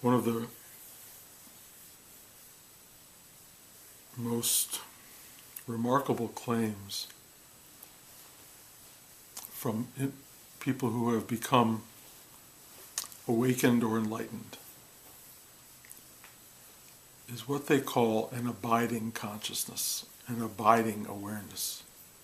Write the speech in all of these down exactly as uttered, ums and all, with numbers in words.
One of the most remarkable claims from people who have become awakened or enlightened is what they call an abiding consciousness, an abiding awareness.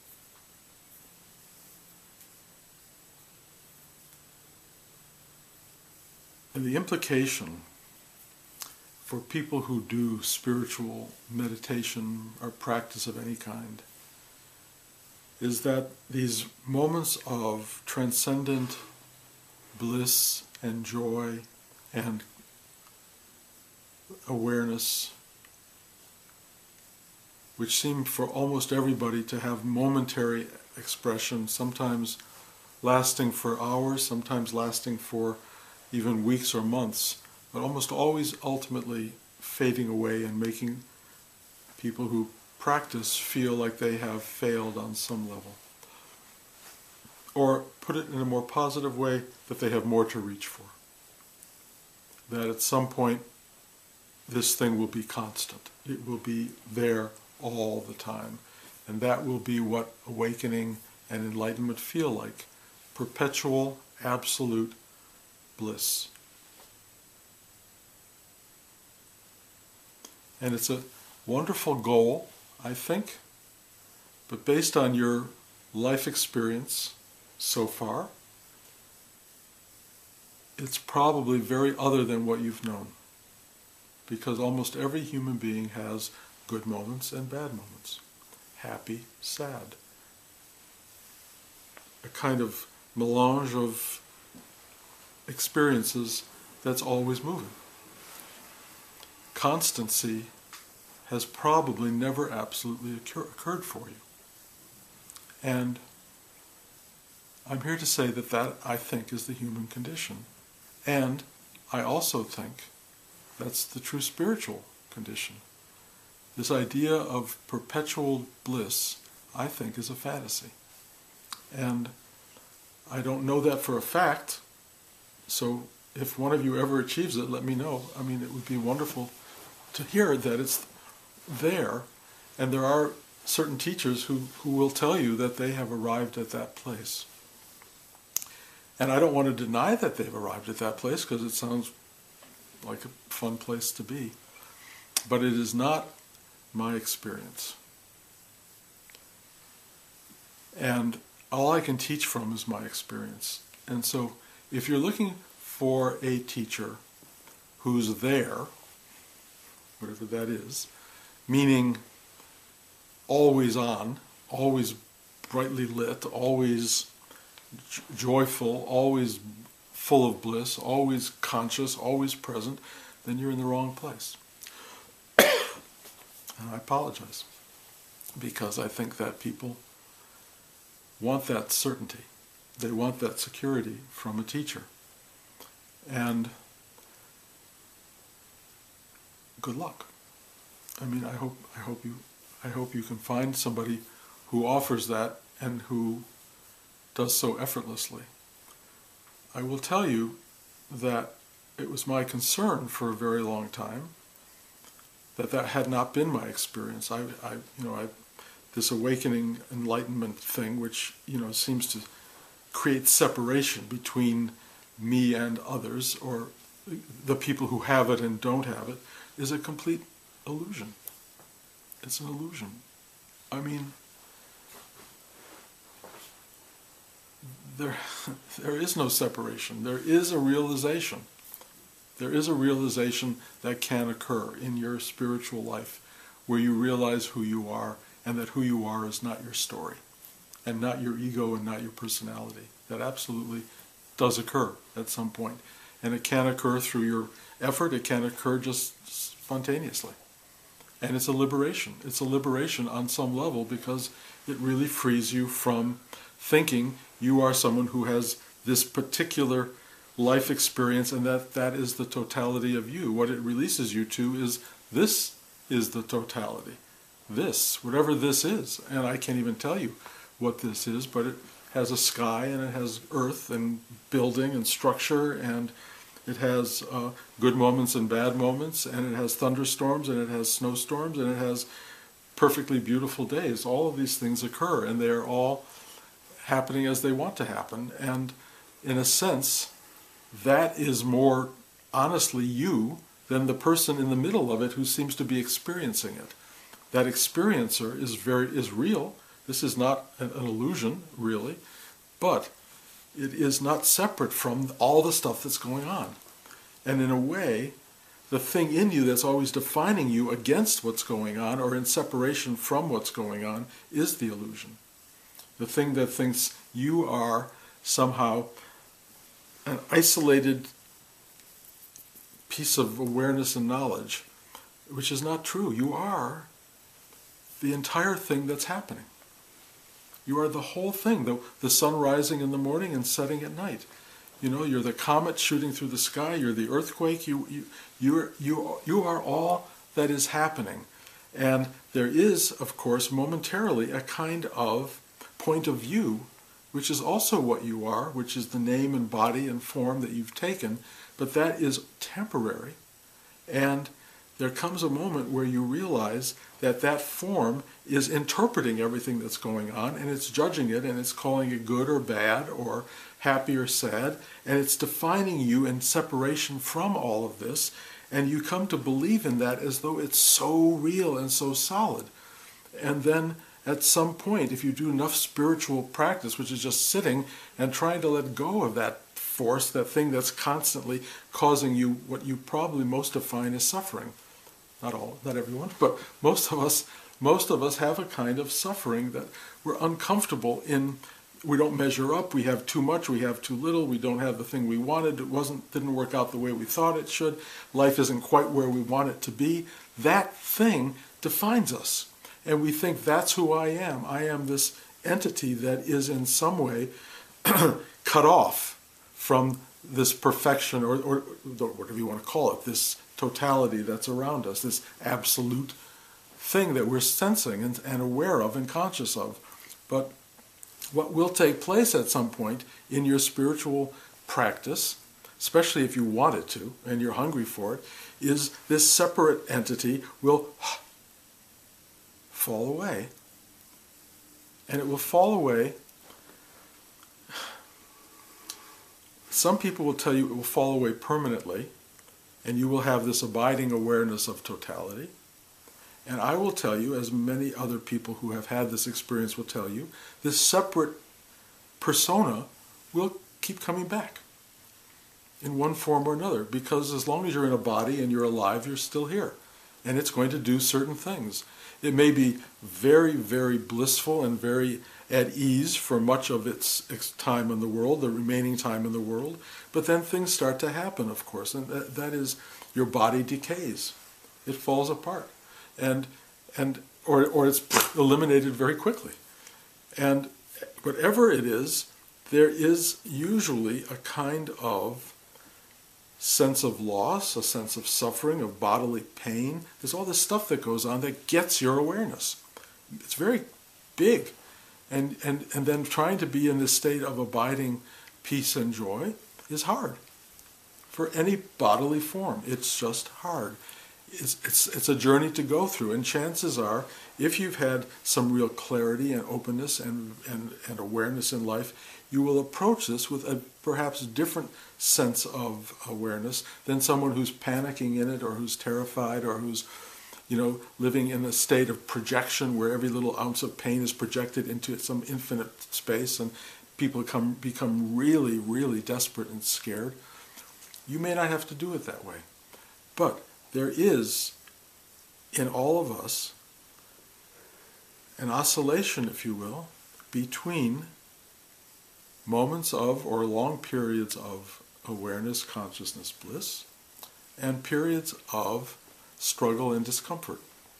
And the implication for people who do spiritual meditation or practice of any kind is that these moments of transcendent bliss and joy and awareness, which seem for almost everybody to have momentary expression, sometimes lasting for hours, sometimes lasting for even weeks or months, but almost always ultimately fading away and making people who practice feel like they have failed on some level. Or put it in a more positive way, that they have more to reach for. That at some point this thing will be constant. It will be there all the time. And that will be what awakening and enlightenment feel like. Perpetual, absolute bliss. And it's a wonderful goal, I think, but based on your life experience so far, it's probably very other than what you've known. Because almost every human being has good moments and bad moments. Happy, sad. A kind of melange of experiences that's always moving. Constancy has probably never absolutely occur- occurred for you. And I'm here to say that that, I think, is the human condition. And I also think that's the true spiritual condition. This idea of perpetual bliss, I think, is a fantasy. And I don't know that for a fact, so if one of you ever achieves it, let me know. I mean, it would be wonderful to hear that it's there, and there are certain teachers who, who will tell you that they have arrived at that place. And I don't want to deny that they've arrived at that place, because it sounds like a fun place to be. But it is not my experience. And all I can teach from is my experience. And so if you're looking for a teacher who's there, whatever that is, meaning always on, always brightly lit, always j- joyful, always full of bliss, always conscious, always present, then you're in the wrong place. And I apologize, because I think that people want that certainty. They want that security from a teacher. And good luck. I mean, I hope I hope you I hope you can find somebody who offers that and who does so effortlessly. I will tell you that it was my concern for a very long time that that had not been my experience. I, I you know, I, this awakening enlightenment thing, which you know seems to create separation between me and others, or the people who have it and don't have it, is a complete illusion. It's an illusion. I mean, there, there is no separation. There is a realization. There is a realization that can occur in your spiritual life where you realize who you are, and that who you are is not your story, and not your ego, and not your personality. That absolutely does occur at some point. And it can occur through your effort. It can occur just spontaneously. And it's a liberation. It's a liberation on some level, because it really frees you from thinking you are someone who has this particular life experience and that that is the totality of you. What it releases you to is this is the totality. This, whatever this is. And I can't even tell you what this is, but it has a sky and it has earth and building and structure and It has uh, good moments and bad moments, and it has thunderstorms, and it has snowstorms, and it has perfectly beautiful days. All of these things occur, and they are all happening as they want to happen. And in a sense, that is more honestly you than the person in the middle of it who seems to be experiencing it. That experiencer is very is real. This is not an, an illusion, really, but it is not separate from all the stuff that's going on. And in a way, the thing in you that's always defining you against what's going on or in separation from what's going on is the illusion. The thing that thinks you are somehow an isolated piece of awareness and knowledge, which is not true. You are the entire thing that's happening. You are the whole thing, the, the sun rising in the morning and setting at night. You know, you're the comet shooting through the sky, you're the earthquake, you, you, you're, you, you are all that is happening. And there is, of course, momentarily a kind of point of view, which is also what you are, which is the name and body and form that you've taken, but that is temporary. And there comes a moment where you realize that that form is interpreting everything that's going on, and it's judging it, and it's calling it good or bad, or happy or sad, and it's defining you in separation from all of this, and you come to believe in that as though it's so real and so solid. And then at some point, if you do enough spiritual practice, which is just sitting and trying to let go of that force, that thing that's constantly causing you what you probably most define as suffering. Not all, not everyone, but most of us, most of us have a kind of suffering that we're uncomfortable in. We don't measure up, we have too much, we have too little, we don't have the thing we wanted, it wasn't, didn't work out the way we thought it should, life isn't quite where we want it to be. That thing defines us. And we think that's who I am. I am this entity that is in some way cut off from this perfection, or, or whatever you want to call it, this totality that's around us, this absolute thing that we're sensing and, and aware of and conscious of. But what will take place at some point in your spiritual practice, especially if you want it to and you're hungry for it, is this separate entity will fall away. And it will fall away. Some people will tell you it will fall away permanently, and you will have this abiding awareness of totality. And I will tell you, as many other people who have had this experience will tell you, this separate persona will keep coming back in one form or another, because as long as you're in a body and you're alive, you're still here. And it's going to do certain things. It may be very, very blissful and very at ease for much of its, its time in the world, the remaining time in the world, but then things start to happen, of course, and that, that is your body decays. It falls apart. And, and, or, or it's eliminated very quickly. And whatever it is, there is usually a kind of sense of loss, a sense of suffering, of bodily pain. There's all this stuff that goes on that gets your awareness. It's very big. And, and, and then trying to be in this state of abiding peace and joy is hard. For any bodily form, it's just hard. It's, it's, it's a journey to go through, and chances are, if you've had some real clarity and openness and, and, and awareness in life, you will approach this with a perhaps different sense of awareness than someone who's panicking in it, or who's terrified, or who's, you know, living in a state of projection where every little ounce of pain is projected into some infinite space, and people come, become really, really desperate and scared. You may not have to do it that way. But there is, in all of us, an oscillation, if you will, between moments of, or long periods of awareness, consciousness, bliss, and periods of struggle and discomfort.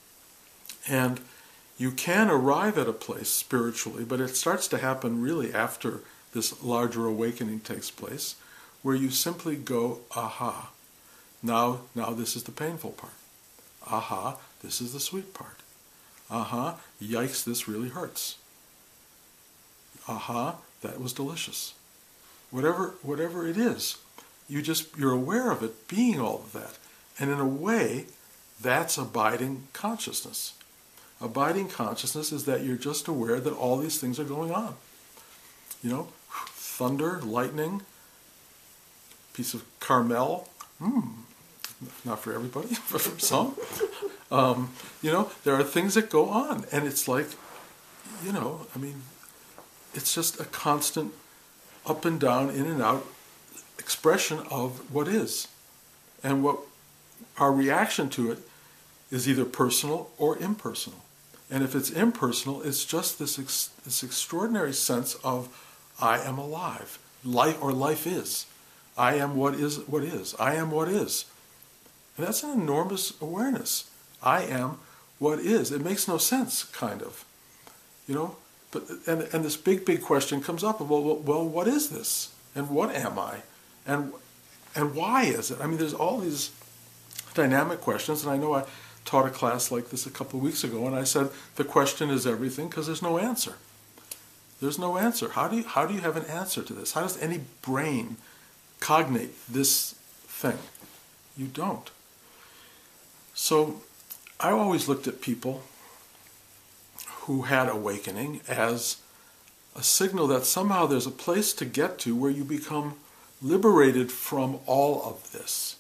And you can arrive at a place spiritually, but it starts to happen really after this larger awakening takes place, where you simply go, aha, now, now this is the painful part. Aha, this is the sweet part. Aha, yikes, this really hurts. Aha, that was delicious. Whatever, whatever it is, you just, you're aware of it being all of that. And in a way, that's abiding consciousness. Abiding consciousness is that you're just aware that all these things are going on. You know, thunder, lightning, piece of caramel, hmm, not for everybody, but for some. Um, you know, there are things that go on, and it's like, you know, I mean, it's just a constant up and down, in and out expression of what is. And what our reaction to it is either personal or impersonal. And if it's impersonal, it's just this ex this extraordinary sense of I am alive, life or life is. I am what is what is. I am what is. And that's an enormous awareness. I am what is. It makes no sense, kind of, you know. But and and this big big question comes up of well, well, well what is this? And what am I? And and why is it? I mean, there's all these dynamic questions, and I know I taught a class like this a couple of weeks ago, and I said the question is everything because there's no answer. There's no answer. How do you how do you have an answer to this? How does any brain cognate this thing? You don't. So I always looked at people who had awakening as a signal that somehow there's a place to get to where you become liberated from all of this.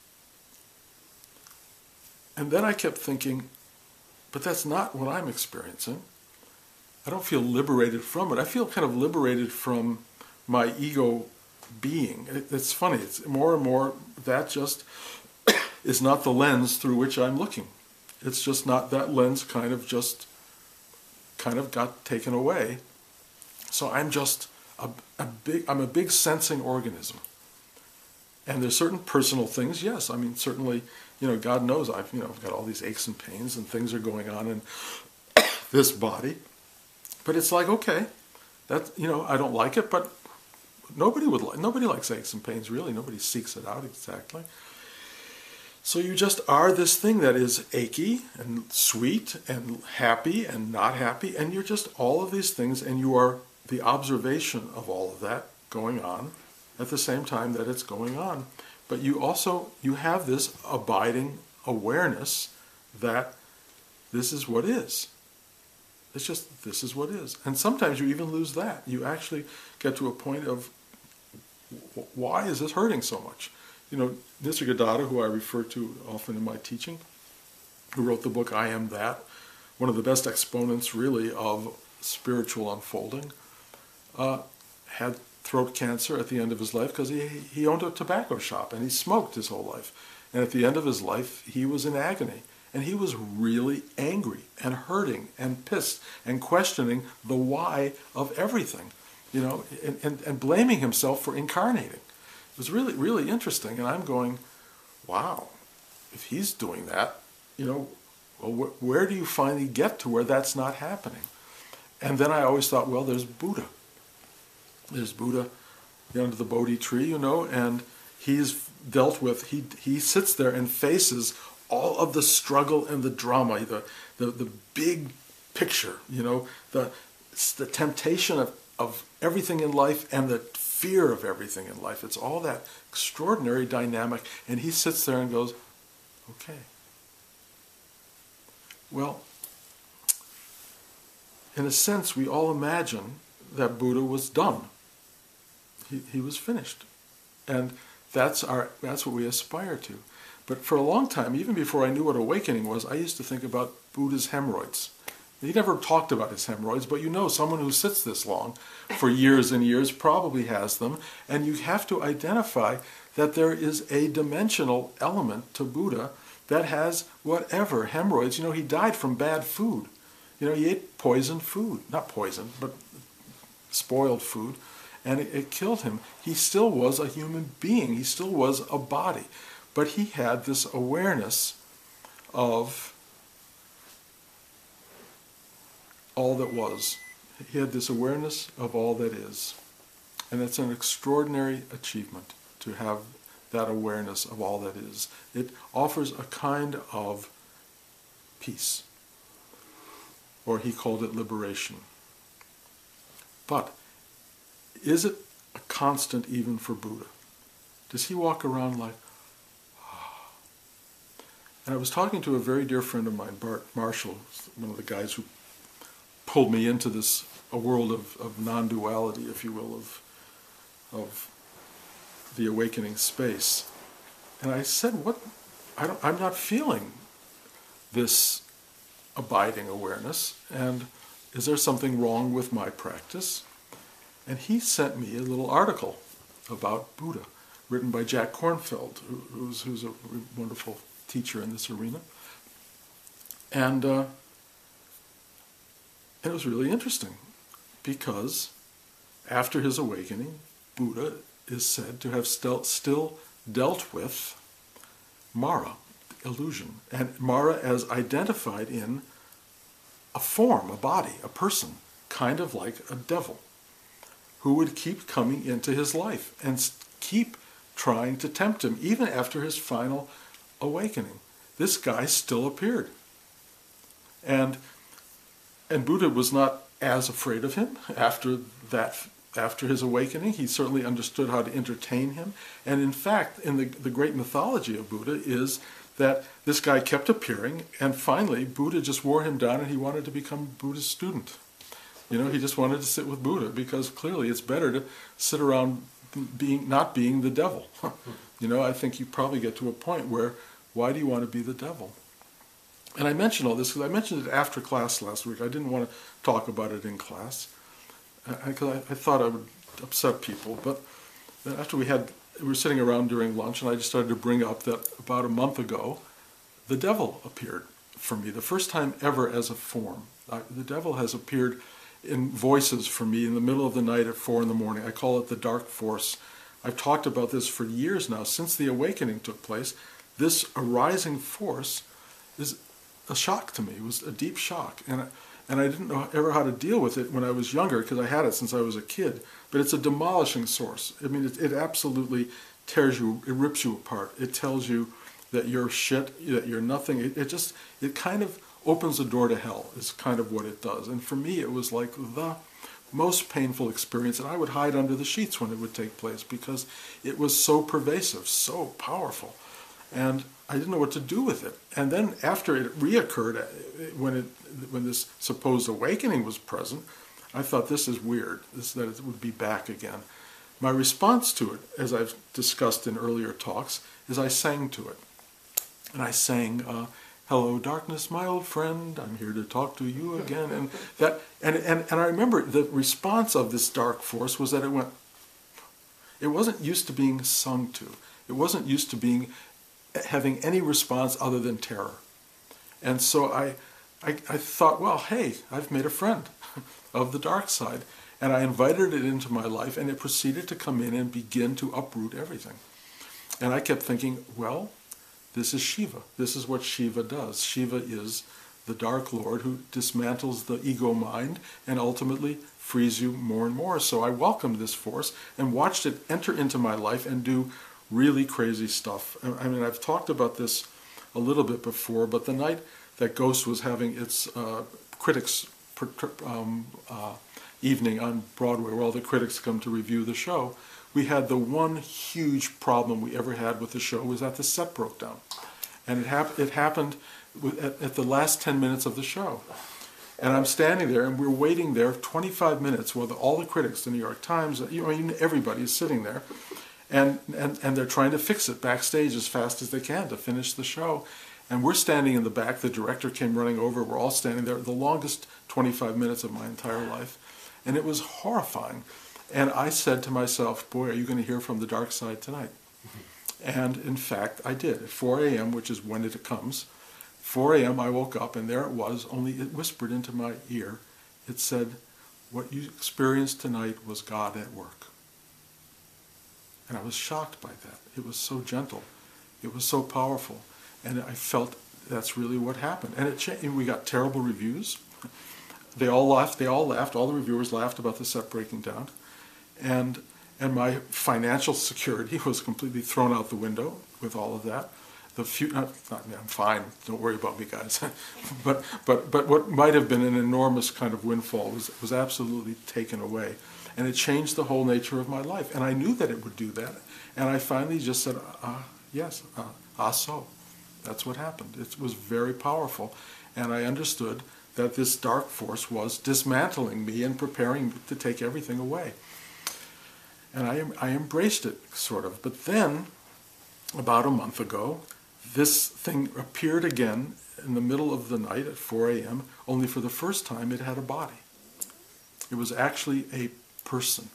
And then I kept thinking, but that's not what I'm experiencing. I don't feel liberated from it. I feel kind of liberated from my ego being. It, it's funny, it's more and more that just is not the lens through which I'm looking. It's just not, that lens kind of just kind of got taken away. So I'm just a, a big, I'm a big sensing organism. And there's certain personal things, yes, I mean certainly, you know, God knows I've, you know, I've got all these aches and pains and things are going on in this body. But it's like, okay, that, you know, I don't like it, but nobody would like, nobody likes aches and pains, really. Nobody seeks it out exactly. So you just are this thing that is achy and sweet and happy and not happy, and you're just all of these things, and you are the observation of all of that going on at the same time that it's going on. But you also, you have this abiding awareness that this is what is. It's just, this is what is. And sometimes you even lose that. You actually get to a point of, why is this hurting so much? You know, Nisargadatta, who I refer to often in my teaching, who wrote the book I Am That, one of the best exponents really of spiritual unfolding, uh, had throat cancer at the end of his life because he, he owned a tobacco shop and he smoked his whole life. And at the end of his life, he was in agony. And he was really angry and hurting and pissed and questioning the why of everything, you know, and, and, and blaming himself for incarnating. It was really, really interesting. And I'm going, wow, if he's doing that, you know, well, wh where do you finally get to where that's not happening? And then I always thought, well, there's Buddha. There's Buddha under the Bodhi tree, you know, and he's dealt with, he, he sits there and faces all of the struggle and the drama, the, the, the big picture, you know, the, it's the temptation of, of everything in life and the fear of everything in life. It's all that extraordinary dynamic. And he sits there and goes, okay. Well, in a sense, we all imagine that Buddha was done. He, he was finished. And that's, our, that's what we aspire to. But for a long time, even before I knew what awakening was, I used to think about Buddha's hemorrhoids. He never talked about his hemorrhoids, but you know someone who sits this long for years and years probably has them, and you have to identify that there is a dimensional element to Buddha that has whatever, hemorrhoids. You know, he died from bad food. You know, he ate poisoned food. Not poisoned, but spoiled food, and it, it killed him. He still was a human being. He still was a body. But he had this awareness of all that was. He had this awareness of all that is. And it's an extraordinary achievement to have that awareness of all that is. It offers a kind of peace. Or he called it liberation. But is it a constant even for Buddha? Does he walk around like, and I was talking to a very dear friend of mine, Bart Marshall, one of the guys who pulled me into this a world of, of non-duality, if you will, of, of the awakening space. And I said, what, I don't, I'm not feeling this abiding awareness, and is there something wrong with my practice? And he sent me a little article about Buddha, written by Jack Kornfield, who, who's, who's a wonderful teacher in this arena. And, uh, and it was really interesting, because after his awakening, Buddha is said to have still, still dealt with Mara, illusion, and Mara as identified in a form, a body, a person, kind of like a devil, who would keep coming into his life and keep trying to tempt him, even after his final awakening. This guy still appeared. And, and Buddha was not as afraid of him after that, after his awakening. He certainly understood how to entertain him. And in fact, in the, the great mythology of Buddha is that this guy kept appearing, and finally Buddha just wore him down and he wanted to become Buddha's student. You know, he just wanted to sit with Buddha, because clearly it's better to sit around being not being the devil. You know, I think you probably get to a point where, why do you want to be the devil? And I mentioned all this because I mentioned it after class last week. I didn't want to talk about it in class, because I, I, I thought I would upset people. But then after we had, we were sitting around during lunch, and I just started to bring up that about a month ago, the devil appeared for me, the first time ever as a form. I, the devil has appeared in voices for me in the middle of the night at four in the morning. I call it the dark force. I've talked about this for years now, since the awakening took place. This arising force is a shock to me. It was a deep shock, and I, and I didn't know ever how to deal with it when I was younger, because I had it since I was a kid. But it's a demolishing source. I mean, it, it absolutely tears you, it rips you apart. It tells you that you're shit, that you're nothing. It, it just, it kind of opens the door to hell, is kind of what it does. And for me, it was like the most painful experience, and I would hide under the sheets when it would take place, because it was so pervasive, so powerful. And I didn't know what to do with it. And then after it reoccurred, when it when this supposed awakening was present, I thought, this is weird, this, that it would be back again. My response to it, as I've discussed in earlier talks, is I sang to it. And I sang, uh, "Hello, darkness, my old friend, I'm here to talk to you again." And that, and, and, and I remember the response of this dark force was that it went, it wasn't used to being sung to. It wasn't used to being, having any response other than terror. And so I, I, I thought, well, hey, I've made a friend of the dark side. And I invited it into my life, and it proceeded to come in and begin to uproot everything. And I kept thinking, well, this is Shiva. This is what Shiva does. Shiva is the Dark Lord who dismantles the ego mind and ultimately frees you more and more. So I welcomed this force and watched it enter into my life and do really crazy stuff. I mean, I've talked about this a little bit before, but the night that Ghost was having its uh, critics um, uh, evening on Broadway, where all the critics come to review the show, we had the one huge problem we ever had with the show was that the set broke down. And it, hap it happened with, at, at the last ten minutes of the show. And I'm standing there, and we're waiting there twenty-five minutes while the, all the critics, the New York Times, you know, everybody is sitting there, and, and, and they're trying to fix it backstage as fast as they can to finish the show. And we're standing in the back, the director came running over, we're all standing there, the longest twenty-five minutes of my entire life. And it was horrifying. And I said to myself, boy, are you going to hear from the dark side tonight? And in fact, I did. At four A M, which is when it comes, four A M I woke up, and there it was, only it whispered into my ear. It said, what you experienced tonight was God at work. And I was shocked by that. It was so gentle. It was so powerful. And I felt that's really what happened. And it changed. We got terrible reviews. They all laughed. They all laughed. All the reviewers laughed about the set breaking down. And, and my financial security was completely thrown out the window with all of that. the few, not, not, I'm fine, don't worry about me, guys. but, but, but what might have been an enormous kind of windfall was, was absolutely taken away. And it changed the whole nature of my life. And I knew that it would do that. And I finally just said, uh, yes, uh, ah, so. That's what happened. It was very powerful. And I understood that this dark force was dismantling me and preparing to take everything away. And I, I embraced it, sort of. But then, about a month ago, this thing appeared again in the middle of the night at four A M, only for the first time it had a body. It was actually a person,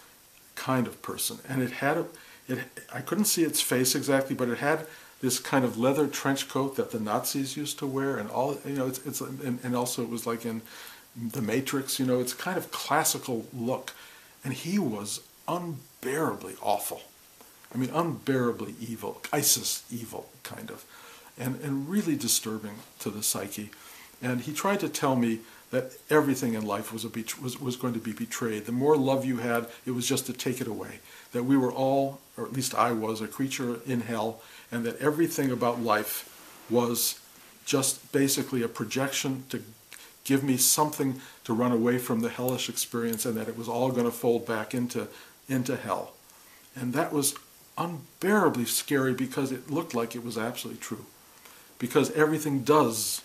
kind of person. And it had, a, it, I couldn't see its face exactly, but it had this kind of leather trench coat that the Nazis used to wear, and all, you know, it's, it's and, and also it was like in The Matrix, you know, it's kind of classical look. And he was unbearably awful. I mean, unbearably evil, ISIS evil, kind of, and, and really disturbing to the psyche. And he tried to tell me that everything in life was, a be was, was going to be betrayed. The more love you had, it was just to take it away. That we were all, or at least I was, a creature in hell, and that everything about life was just basically a projection to give me something to run away from the hellish experience, and that it was all going to fold back into, into hell. And that was unbearably scary because it looked like it was absolutely true. Because everything does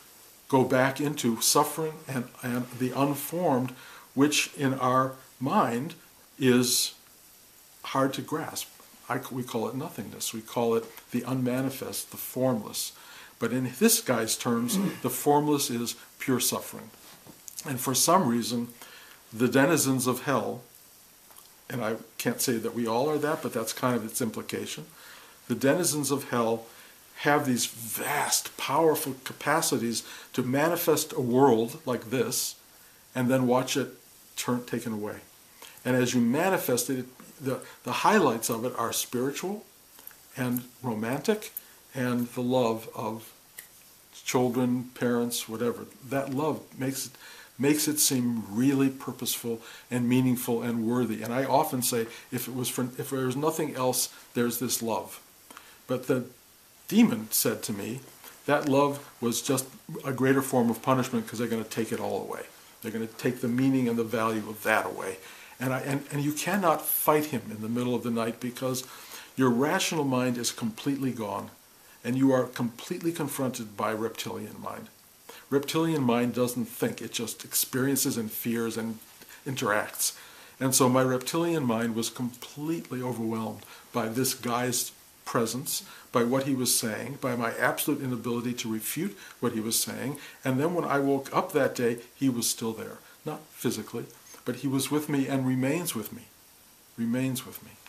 go back into suffering and, and the unformed, which in our mind is hard to grasp. I, we call it nothingness. We call it the unmanifest, the formless. But in this guy's terms, the formless is pure suffering. And for some reason, the denizens of hell, and I can't say that we all are that, but that's kind of its implication. The denizens of hell have these vast, powerful capacities to manifest a world like this and then watch it turn, taken away. And as you manifest it, the, the highlights of it are spiritual and romantic and the love of children, parents, whatever. That love makes it makes it seem really purposeful and meaningful and worthy. And I often say, if it was for, if there was nothing else, there's this love. But the demon said to me, that love was just a greater form of punishment because they're going to take it all away. They're going to take the meaning and the value of that away. And, I, and, and you cannot fight him in the middle of the night because your rational mind is completely gone and you are completely confronted by reptilian mind. Reptilian mind doesn't think, it just experiences and fears and interacts. And so my reptilian mind was completely overwhelmed by this guy's presence, by what he was saying, by my absolute inability to refute what he was saying. And then when I woke up that day, he was still there. Not physically, but he was with me and remains with me. Remains with me.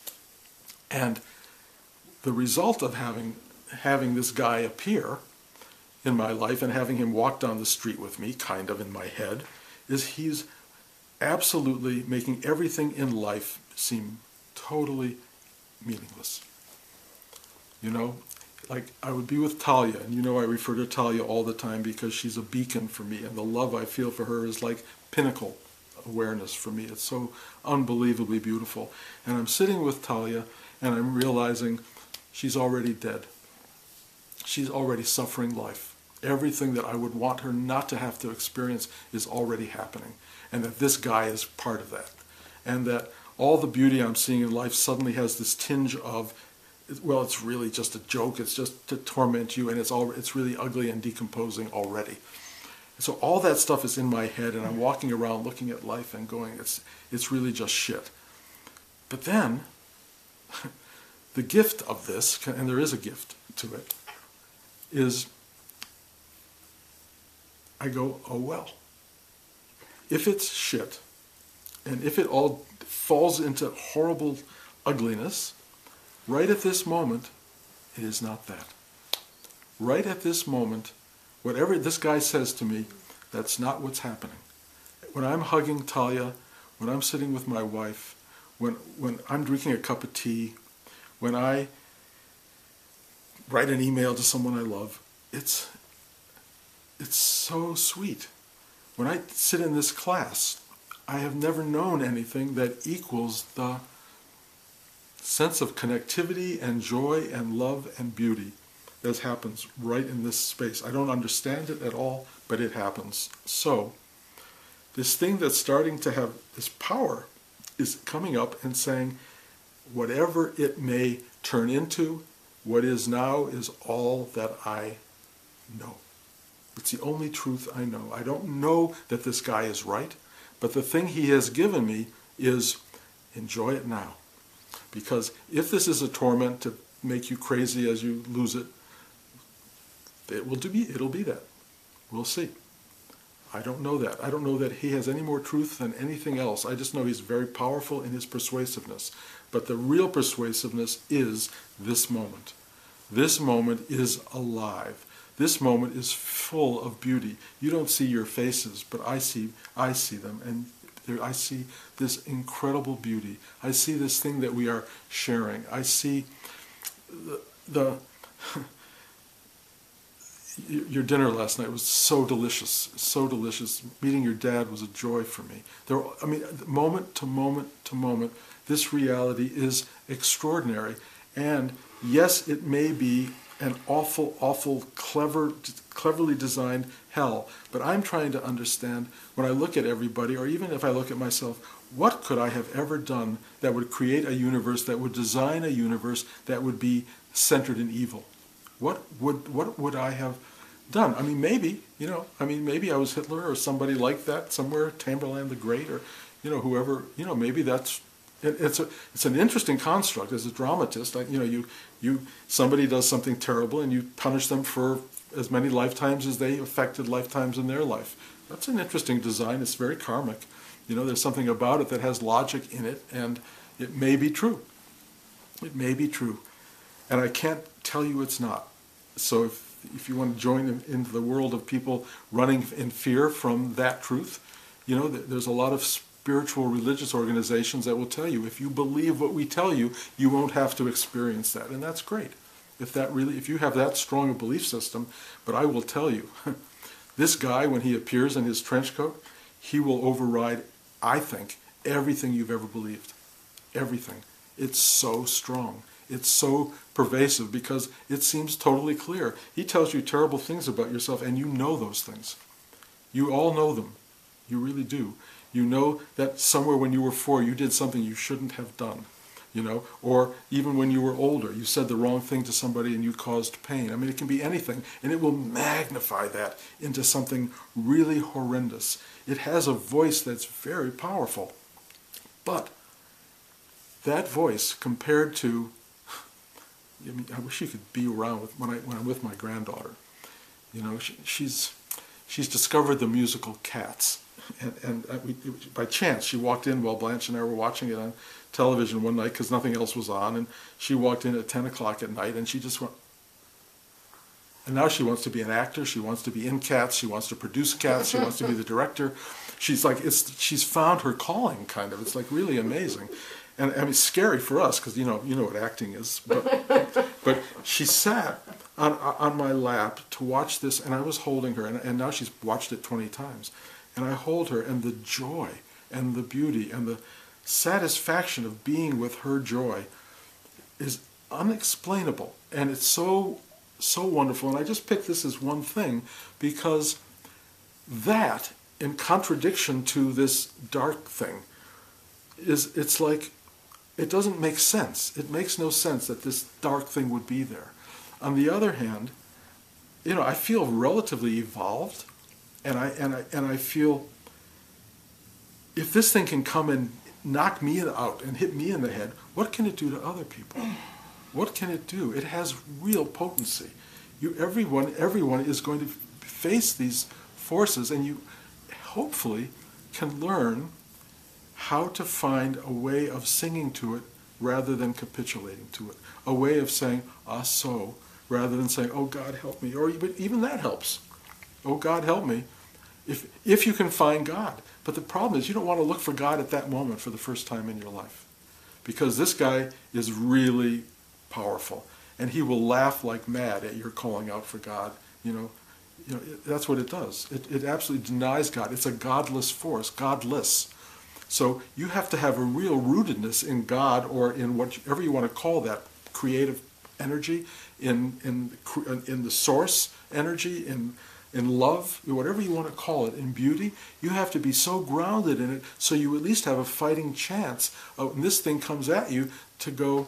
And the result of having, having this guy appear in my life and having him walk down the street with me, kind of in my head, is he's absolutely making everything in life seem totally meaningless. You know, like I would be with Talia, and you know I refer to Talia all the time because she's a beacon for me, and the love I feel for her is like pinnacle awareness for me. It's so unbelievably beautiful. And I'm sitting with Talia, and I'm realizing she's already dead. She's already suffering life. Everything that I would want her not to have to experience is already happening, and that this guy is part of that. And that all the beauty I'm seeing in life suddenly has this tinge of, well, it's really just a joke, it's just to torment you, and it's all it's really ugly and decomposing already. And so all that stuff is in my head, and I'm walking around looking at life and going, it's, it's really just shit. But then, the gift of this, and there is a gift to it, is I go, oh well. If it's shit, and if it all falls into horrible ugliness, right at this moment, it is not that. Right at this moment, whatever this guy says to me, that's not what's happening. When I'm hugging Talia, when I'm sitting with my wife, when, when I'm drinking a cup of tea, when I write an email to someone I love, it's, it's so sweet. When I sit in this class, I have never known anything that equals the sense of connectivity and joy and love and beauty that happens right in this space. I don't understand it at all, but it happens. So, this thing that's starting to have this power is coming up and saying, whatever it may turn into, what is now is all that I know. It's the only truth I know. I don't know that this guy is right, but the thing he has given me is enjoy it now. Because if this is a torment to make you crazy as you lose it, it will be, it'll be that. We'll see. I don't know that. I don't know that he has any more truth than anything else. I just know he's very powerful in his persuasiveness. But the real persuasiveness is this moment. This moment is alive. This moment is full of beauty. You don't see your faces, but I see, I see them, and there, I see this incredible beauty. I see this thing that we are sharing. I see the, the your dinner last night was so delicious, so delicious. Meeting your dad was a joy for me. There, I mean, moment to moment to moment, this reality is extraordinary. And yes, it may be an awful, awful, clever, cleverly designed hell. But I'm trying to understand, when I look at everybody, or even if I look at myself, what could I have ever done that would create a universe, that would design a universe that would be centered in evil? What would what would I have done? I mean, maybe, you know, I mean, maybe I was Hitler or somebody like that somewhere, Tamerlan the Great, or, you know, whoever, you know, maybe that's, it, it's a, it's an interesting construct as a dramatist. I, you know, you, you, somebody does something terrible and you punish them for as many lifetimes as they affected lifetimes in their life. That's an interesting design. It's very karmic. You know, there's something about it that has logic in it, and it may be true. It may be true. And I can't tell you it's not. So if, if you want to join in, into the world of people running in fear from that truth, you know, there's a lot of spiritual religious organizations that will tell you, if you believe what we tell you, you won't have to experience that. And that's great. If that really, if you have that strong a belief system, but I will tell you, this guy, when he appears in his trench coat, he will override, I think, everything you've ever believed. Everything. It's so strong. It's so pervasive because it seems totally clear. He tells you terrible things about yourself, and you know those things. You all know them. You really do. You know that somewhere when you were four, you did something you shouldn't have done. You know, or even when you were older, you said the wrong thing to somebody and you caused pain. I mean, it can be anything, and it will magnify that into something really horrendous. It has a voice that's very powerful. But that voice compared to, I mean, I wish you could be around with, when, I, when I'm with my granddaughter. You know, she, she's, she's discovered the musical Cats. And, and I, we, by chance, she walked in while Blanche and I were watching it on television one night because nothing else was on. And she walked in at ten o'clock at night and she just went, and now she wants to be an actor, she wants to be in Cats, she wants to produce Cats, she wants to be the director. She's like, it's, she's found her calling, kind of. It's like really amazing. And I mean, it's scary for us because, you know, you know what acting is. But, but she sat on, on my lap to watch this, and I was holding her, and, and now she's watched it twenty times. And I hold her, and the joy and the beauty and the satisfaction of being with her joy is unexplainable. And it's so, so wonderful. And I just picked this as one thing because that, in contradiction to this dark thing, is, it's like, it doesn't make sense. It makes no sense that this dark thing would be there. On the other hand, you know, I feel relatively evolved, and I and I and I feel if this thing can come and knock me out and hit me in the head, what can it do to other people? What can it do? It has real potency. You, everyone, everyone is going to face these forces, and you hopefully can learn how to find a way of singing to it rather than capitulating to it. A way of saying, ah, so, rather than saying, oh, God, help me. Or even, even that helps. Oh, God, help me. If, if you can find God. But the problem is you don't want to look for God at that moment for the first time in your life. Because this guy is really powerful. And he will laugh like mad at your calling out for God. You know, you know, it, that's what it does. It, it absolutely denies God. It's a godless force, godless. So you have to have a real rootedness in God, or in whatever you want to call that creative energy, in in in the source energy, in in love, whatever you want to call it, in beauty. You have to be so grounded in it so you at least have a fighting chance of, when this thing comes at you, to go,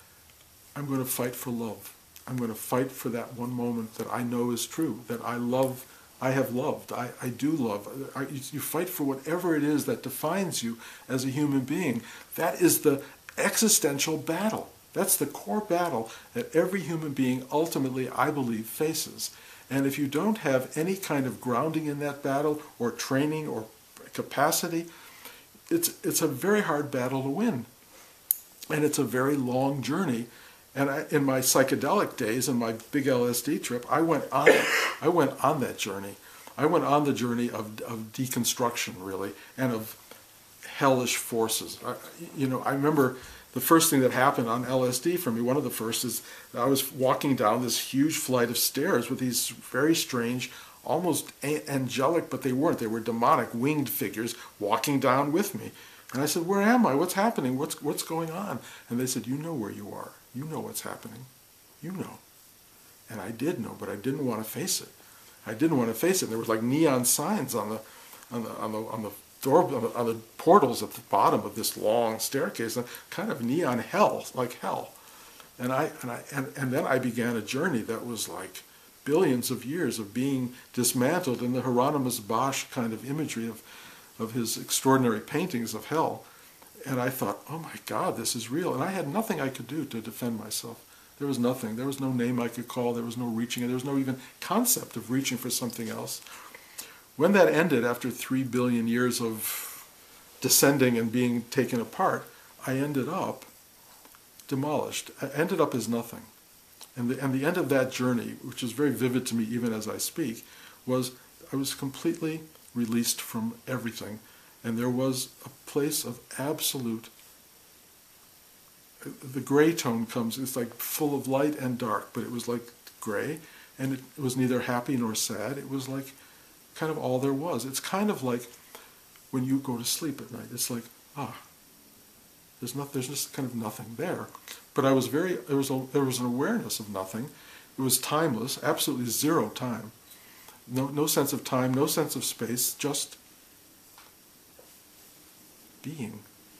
I'm going to fight for love. I'm going to fight for that one moment that I know is true, that I love, I have loved, I, I do love. I, you fight for whatever it is that defines you as a human being. That is the existential battle. That's the core battle that every human being ultimately, I believe, faces. And if you don't have any kind of grounding in that battle, or training, or capacity, it's, it's a very hard battle to win. And it's a very long journey. And I, in my psychedelic days, in my big L S D trip, I went on, I went on that journey. I went on the journey of, of deconstruction, really, and of hellish forces. I, you know, I remember the first thing that happened on L S D for me, one of the first, is I was walking down this huge flight of stairs with these very strange, almost angelic, but they weren't. They were demonic, winged figures walking down with me. And I said, where am I? What's happening? What's, what's going on? And they said, you know where you are. You know what's happening. You know. And I did know, but I didn't want to face it. I didn't want to face it. And there was like neon signs on the, on the, on the, on the door, on the, on the portals at the bottom of this long staircase, and kind of neon hell, like hell. And I, and I, and, and then I began a journey that was like billions of years of being dismantled in the Hieronymus Bosch kind of imagery of, of his extraordinary paintings of hell. And I thought, oh my God, this is real. And I had nothing I could do to defend myself. There was nothing. There was no name I could call. There was no reaching. There was no even concept of reaching for something else. When that ended, after three billion years of descending and being taken apart, I ended up demolished. I ended up as nothing. And the, and the end of that journey, which is very vivid to me even as I speak, was I was completely released from everything. And there was a place of absolute, the gray tone comes, it's like full of light and dark, but it was like gray, and it, it was neither happy nor sad. It was like kind of all there was. It's kind of like when you go to sleep at night. It's like, ah, there's not, there's just kind of nothing there. But I was very, there was a, there was an awareness of nothing. It was timeless, absolutely zero time. No, no sense of time, no sense of space, just being.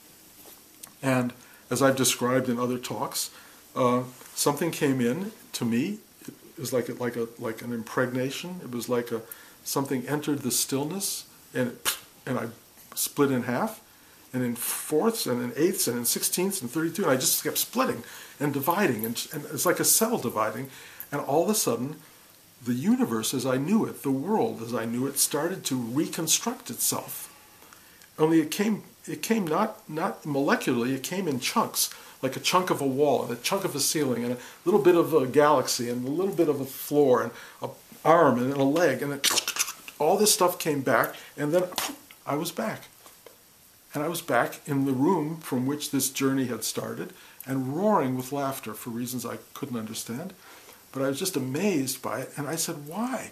And as I've described in other talks, uh, something came in to me. It was like a, like a like an impregnation. It was like a something entered the stillness, and it, and I split in half, and in fourths, and in eighths, and in sixteenths, and thirty-two, and I just kept splitting and dividing, and, and it's like a cell dividing, and all of a sudden, the universe as I knew it, the world as I knew it, started to reconstruct itself. Only it came. It came not, not molecularly, it came in chunks, like a chunk of a wall, and a chunk of a ceiling, and a little bit of a galaxy, and a little bit of a floor, and an arm, and a leg, and then all this stuff came back, and then I was back. And I was back in the room from which this journey had started, and roaring with laughter for reasons I couldn't understand. But I was just amazed by it, and I said, why?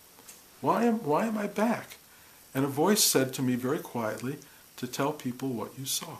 Why am, why am I back? And a voice said to me very quietly, to tell people what you saw,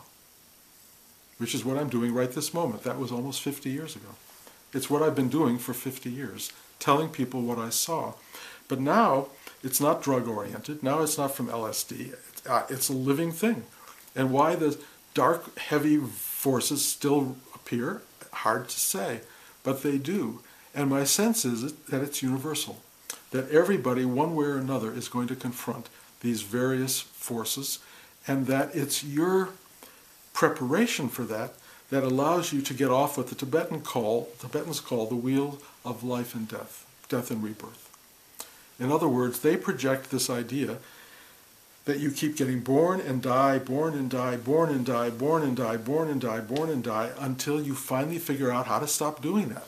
which is what I'm doing right this moment. That was almost fifty years ago. It's what I've been doing for fifty years, telling people what I saw. But now it's not drug-oriented. Now it's not from L S D. It's, uh, it's a living thing. And why the dark, heavy forces still appear, hard to say, but they do. And my sense is that it's universal, that everybody, one way or another, is going to confront these various forces, and that it's your preparation for that that allows you to get off what the Tibetan call, Tibetans call the wheel of life and death, death and rebirth. In other words, they project this idea that you keep getting born and die, born and die, born and die, born and die, born and die, born and die, until you finally figure out how to stop doing that.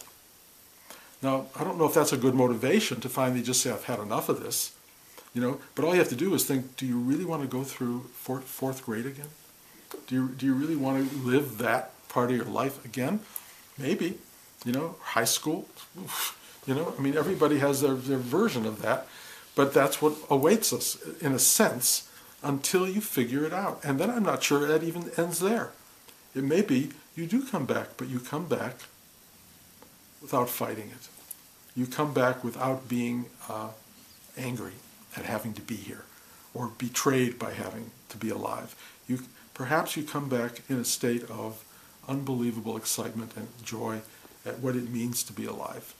Now, I don't know if that's a good motivation to finally just say, I've had enough of this. You know, but all you have to do is think, do you really want to go through fourth, fourth grade again? Do you, do you really want to live that part of your life again? Maybe. You know, high school. Oof. You know, I mean, everybody has their, their version of that. But that's what awaits us, in a sense, until you figure it out. And then I'm not sure that even ends there. It may be you do come back, but you come back without fighting it. You come back without being uh, angry at having to be here, or betrayed by having to be alive. You, perhaps you come back in a state of unbelievable excitement and joy at what it means to be alive.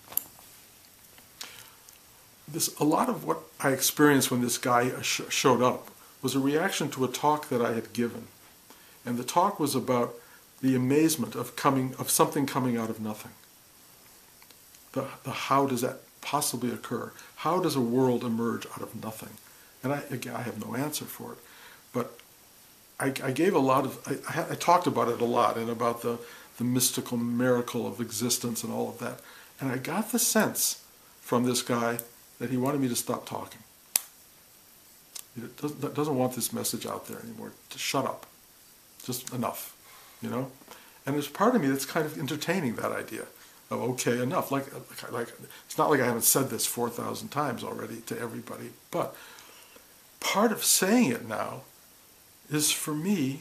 This, a lot of what I experienced when this guy sh showed up was a reaction to a talk that I had given. And the talk was about the amazement of coming, of something coming out of nothing. The, the how does that possibly occur? How does a world emerge out of nothing? And I, again, I have no answer for it. But I, I gave a lot of, I, I, I talked about it a lot, and about the, the mystical miracle of existence and all of that. And I got the sense from this guy that he wanted me to stop talking. He doesn't, doesn't want this message out there anymore. Just shut up. Just enough, you know? And there's part of me that's kind of entertaining that idea of okay, enough. Like, like, like it's not like I haven't said this four thousand times already to everybody, but part of saying it now is for me,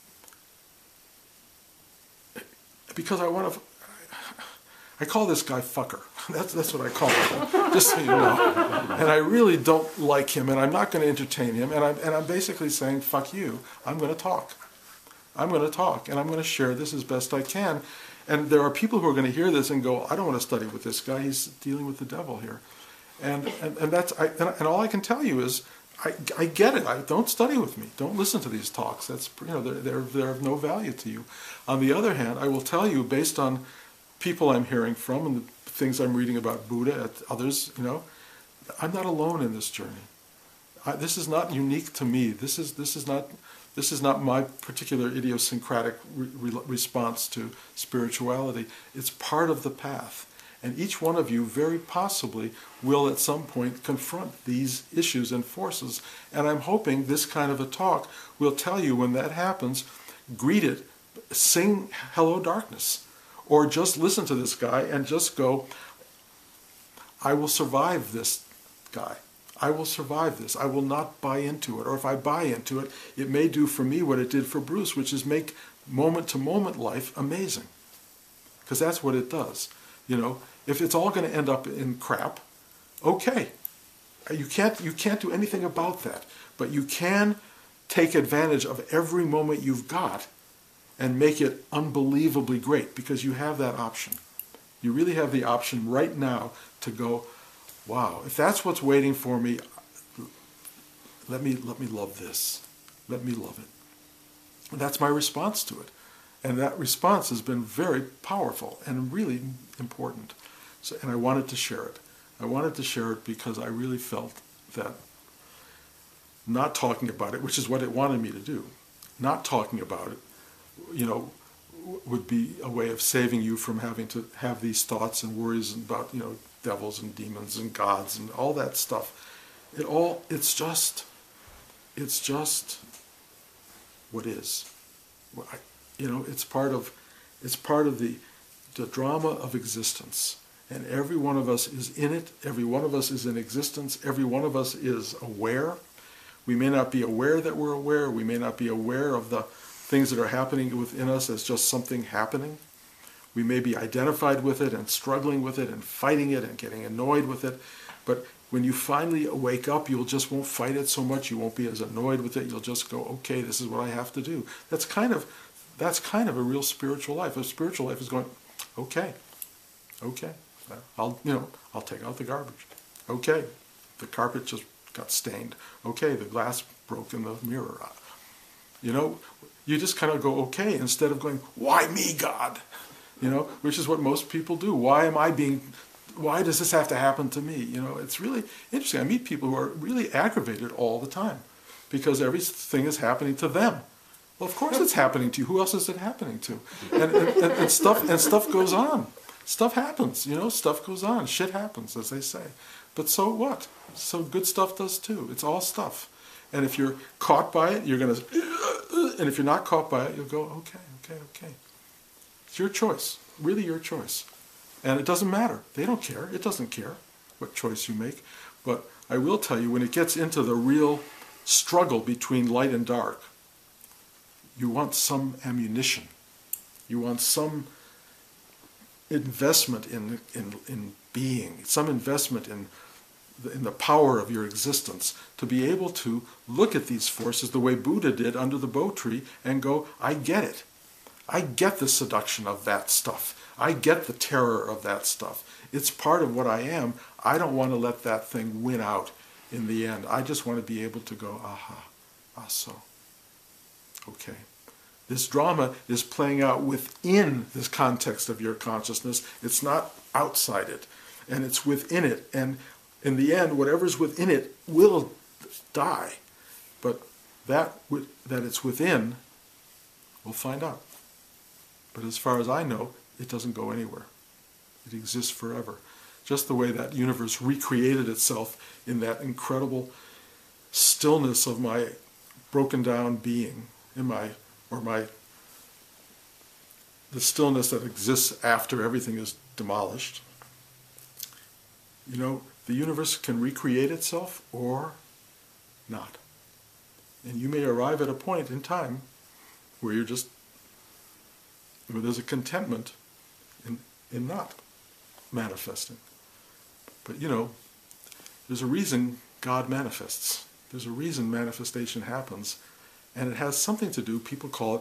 because I want to, I call this guy fucker. That's, that's what I call him, just so you know. And I really don't like him, and I'm not going to entertain him, and I'm, and I'm basically saying, fuck you, I'm going to talk. I'm going to talk, and I'm going to share this as best I can. And there are people who are going to hear this and go, I don't want to study with this guy, he's dealing with the devil here. And, and, and, that's, I, and, and all I can tell you is, I, I get it. I, don't study with me. Don't listen to these talks. That's, you know, they're, they're, they're of no value to you. On the other hand, I will tell you, based on people I'm hearing from and the things I'm reading about Buddha, at others, you know, I'm not alone in this journey. I, this is not unique to me. This is, this is not, this is not my particular idiosyncratic re re response to spirituality. It's part of the path. And each one of you very possibly will at some point confront these issues and forces. And I'm hoping this kind of a talk will tell you when that happens, greet it, sing Hello Darkness. Or just listen to this guy and just go, I will survive this guy. I will survive this. I will not buy into it. Or if I buy into it, it may do for me what it did for Bruce, which is make moment-to-moment life amazing. Because that's what it does. You know, if it's all going to end up in crap, okay. You can't, you can't do anything about that. But you can take advantage of every moment you've got and make it unbelievably great, because you have that option. You really have the option right now to go, wow, if that's what's waiting for me, let me, let me love this. Let me love it. And that's my response to it. And that response has been very powerful and really important. So, and I wanted to share it. I wanted to share it because I really felt that not talking about it, which is what it wanted me to do, not talking about it, you know, would be a way of saving you from having to have these thoughts and worries about, you know, devils and demons and gods and all that stuff. It all, it's just, it's just what is. I, you know, it's part of, it's part of the, the drama of existence. And every one of us is in it. Every one of us is in existence. Every one of us is aware. We may not be aware that we're aware. We may not be aware of the things that are happening within us as just something happening. We may be identified with it and struggling with it and fighting it and getting annoyed with it. But when you finally wake up, you'll just won't fight it so much. You won't be as annoyed with it. You'll just go, okay, this is what I have to do. That's kind of, that's kind of a real spiritual life. A spiritual life is going, okay, okay, I'll, you know, I'll take out the garbage. Okay, the carpet just got stained. Okay, the glass broke in the mirror. You know, you just kind of go, okay, instead of going, why me, God? You know, which is what most people do. Why am I being, why does this have to happen to me? You know, it's really interesting. I meet people who are really aggravated all the time because everything is happening to them. Well, of course it's happening to you. Who else is it happening to? And, and, and, and stuff and stuff goes on. Stuff happens, you know, stuff goes on. Shit happens, as they say. But so what? So good stuff does too. It's all stuff. And if you're caught by it, you're going to, and if you're not caught by it, you'll go, okay, okay, okay. It's your choice, really your choice. And it doesn't matter. They don't care. It doesn't care what choice you make. But I will tell you, when it gets into the real struggle between light and dark, you want some ammunition. You want some investment in, in, in being, some investment in the, in the power of your existence, to be able to look at these forces the way Buddha did under the Bo tree and go, I get it. I get the seduction of that stuff. I get the terror of that stuff. It's part of what I am. I don't want to let that thing win out in the end. I just want to be able to go, aha, ah so. Okay. This drama is playing out within this context of your consciousness. It's not outside it. And it's within it. And in the end, whatever's within it will die. But that, that it's within, we'll find out. But as far as I know, it doesn't go anywhere. It exists forever. Just the way that universe recreated itself in that incredible stillness of my broken down being, in my, or my, the stillness that exists after everything is demolished. You know, the universe can recreate itself or not. And you may arrive at a point in time where you're just, where there's a contentment in, in not manifesting. But you know, there's a reason God manifests. There's a reason manifestation happens. And it has something to do, people call it,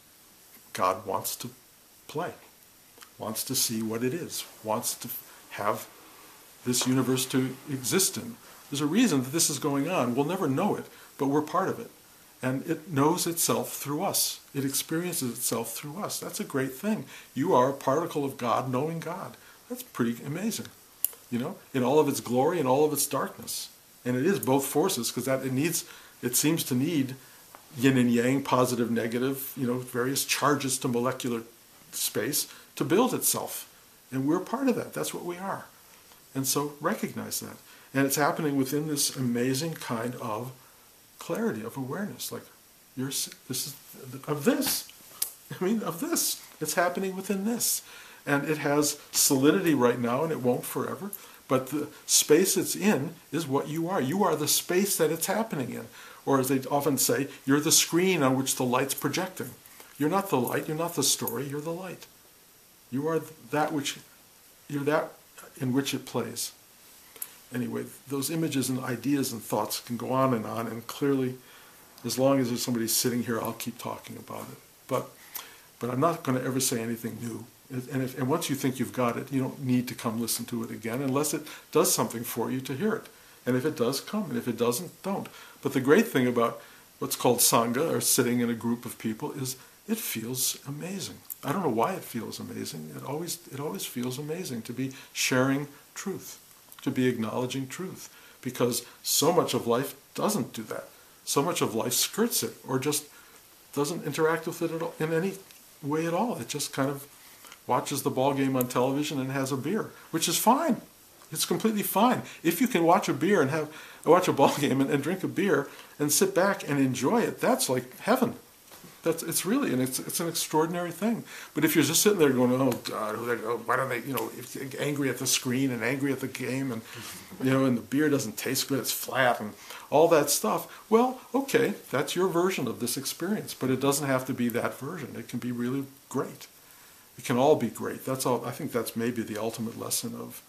God wants to play, wants to see what it is, wants to have this universe to exist in. There's a reason that this is going on. We'll never know it, but we're part of it. And it knows itself through us. It experiences itself through us. That's a great thing. You are a particle of God knowing God. That's pretty amazing, you know, in all of its glory and all of its darkness. And it is both forces, because that it needs, it seems to need yin and yang, positive, negative, you know, various charges to molecular space to build itself. And we're part of that. That's what we are. And so recognize that. And it's happening within this amazing kind of clarity, of awareness. Like, you're, this is, of this. I mean, of this. It's happening within this. And it has solidity right now, and it won't forever. But the space it's in is what you are. You are the space that it's happening in. Or as they often say, you're the screen on which the light's projecting. You're not the light, you're not the story, you're the light. You are that which, you're that in which it plays. Anyway, those images and ideas and thoughts can go on and on, and clearly, as long as there's somebody sitting here, I'll keep talking about it. But, but I'm not going to ever say anything new. And, if, and once you think you've got it, you don't need to come listen to it again unless it does something for you to hear it. And if it does, come. And if it doesn't, don't. But the great thing about what's called Sangha, or sitting in a group of people, is it feels amazing. I don't know why it feels amazing. It always, it always feels amazing to be sharing truth, to be acknowledging truth. Because so much of life doesn't do that. So much of life skirts it, or just doesn't interact with it at all, in any way at all. It just kind of watches the ball game on television and has a beer, which is fine. It's completely fine. If you can watch a beer and have watch a ball game and, and drink a beer and sit back and enjoy it, that's like heaven. That's it's really and it's it's an extraordinary thing. But if you're just sitting there going, oh God, why don't they, you know, angry at the screen and angry at the game, and you know, and the beer doesn't taste good, it's flat, and all that stuff. Well, okay, that's your version of this experience, but it doesn't have to be that version. It can be really great. It can all be great. That's all. I think that's maybe the ultimate lesson of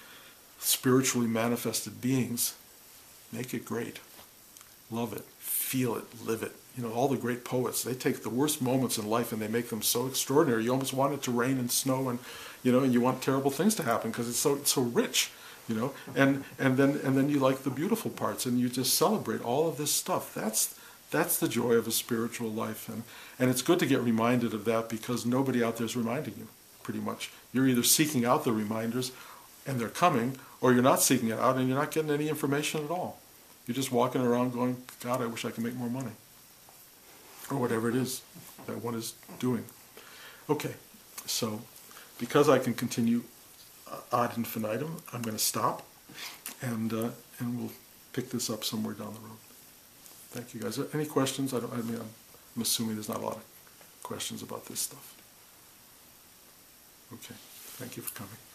spiritually manifested beings. Make it great. Love it. Feel it. Live it. You know, all the great poets, they take the worst moments in life and they make them so extraordinary. You almost want it to rain and snow, and you know, and you want terrible things to happen because it's so it's so rich, you know. And and then and then you like the beautiful parts, and you just celebrate all of this stuff. That's that's the joy of a spiritual life, and and it's good to get reminded of that, because nobody out there is reminding you. Pretty much, you're either seeking out the reminders, and they're coming, or you're not seeking it out and you're not getting any information at all. You're just walking around going, God, I wish I could make more money. Or whatever it is that one is doing. Okay, so because I can continue uh, ad infinitum, I'm going to stop, and uh, and we'll pick this up somewhere down the road. Thank you guys. Any questions? I don't. I mean, I'm, I'm assuming there's not a lot of questions about this stuff. Okay, thank you for coming.